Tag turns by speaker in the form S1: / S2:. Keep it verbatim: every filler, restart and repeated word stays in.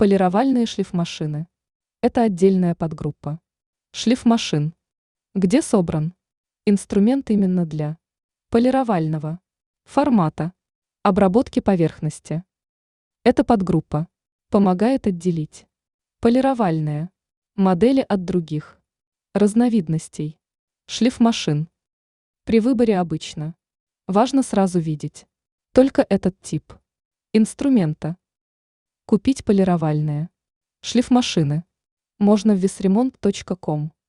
S1: Полировальные шлифмашины. Это отдельная подгруппа. Шлифмашин. Где собран инструмент именно для полировального формата обработки поверхности. Эта подгруппа помогает отделить полировальные модели от других разновидностей шлифмашин. При выборе обычно важно сразу видеть только этот тип инструмента. Купить полировальные шлифмашины можно в весремонт точка ком.